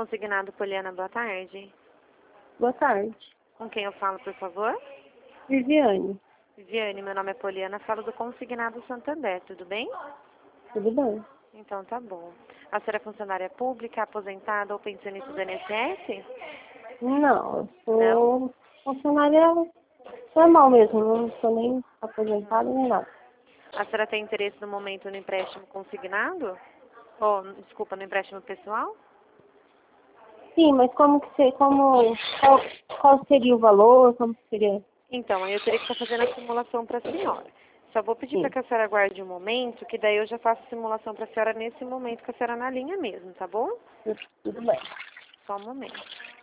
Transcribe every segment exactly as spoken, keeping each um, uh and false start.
Consignado Poliana, boa tarde. Boa tarde. Com quem eu falo, por favor? Viviane. Viviane, meu nome é Poliana, falo do Consignado Santander, tudo bem? Tudo bem? Então tá bom. A senhora é funcionária pública, aposentada ou pensionista do I N S S? Não, eu sou Não? funcionária normal mesmo, não sou nem aposentada nem nada. A senhora tem interesse no momento no empréstimo consignado? Ou, desculpa, no empréstimo pessoal? Sim, mas como que ser, como, qual, qual seria o valor, como que seria? Então, aí eu teria que estar fazendo a simulação para a senhora. Só vou pedir para Sim, que a senhora aguarde um momento, que daí eu já faço a simulação para a senhora nesse momento que a senhora na linha mesmo, tá bom? tudo bem. Só um momento.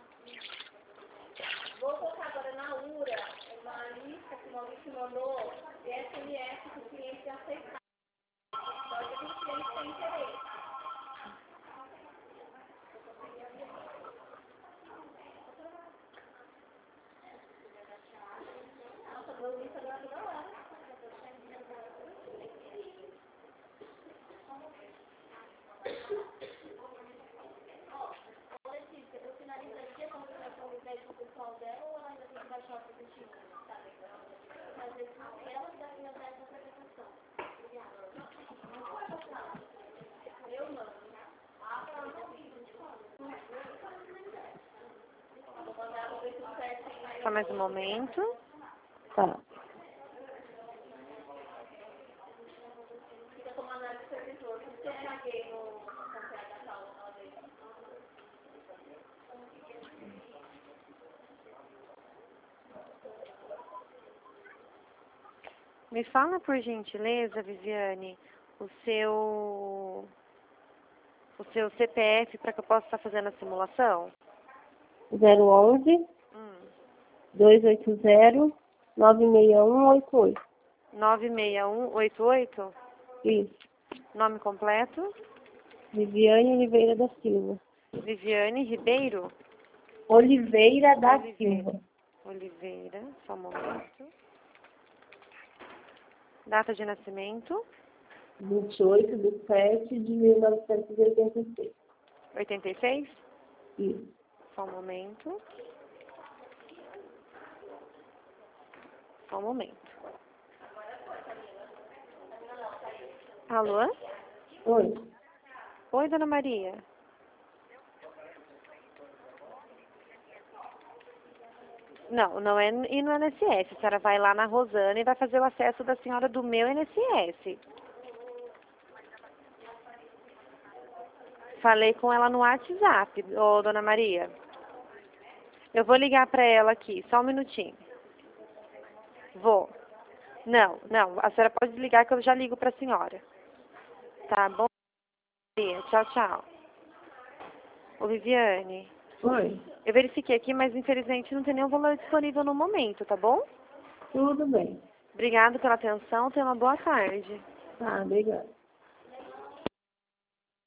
Vou colocar agora na U R A uma lista que o Maurício mandou de S M S que o cliente já aceitar. Pode ter um cliente que tem interesse. Nossa, meu lista agora toda hora. Ó, Letícia, eu finalizo aqui a conversação do crédito pessoal dela ou ela ainda tem que baixar o aplicativo? Tá legal. Fazer com ela que dá minha dessa apresentação. Eu mando. Ah, pra ela não vir. Vou mandar, vou ver tudo certinho. Só mais um momento. Tá. Fica como análise do servidor. Por que eu paguei no contrato da sala aquela vez? Me fala, por gentileza, Viviane, o seu, o seu C P F para que eu possa estar fazendo a simulação? zero onze, Hum. dois oito zero, nove seis um oito oito. nove seis um oito oito? Isso. Nome completo? Viviane Oliveira da Silva. Viviane Ribeiro? Oliveira da Oliveira. Silva. Oliveira, só um momento. Data de nascimento? vinte e oito de sete de mil novecentos e oitenta e seis. oitenta e seis? Isso. Só um momento. Só um momento. Alô? Oi. Oi, dona Maria. Não, não é ir no I N S S. A senhora vai lá na Rosana e vai fazer o acesso da senhora do meu I N S S. Falei com ela no WhatsApp, ô dona Maria. Eu vou ligar pra ela aqui, só um minutinho. Vou. Não, não, a senhora pode desligar que eu já ligo pra senhora. Tá bom? Tchau, tchau. Ô Viviane, Oi. eu verifiquei aqui, mas infelizmente não tem nenhum valor disponível no momento, tá bom? Tudo bem. Obrigada pela atenção, tenha uma boa tarde. Tá, obrigada.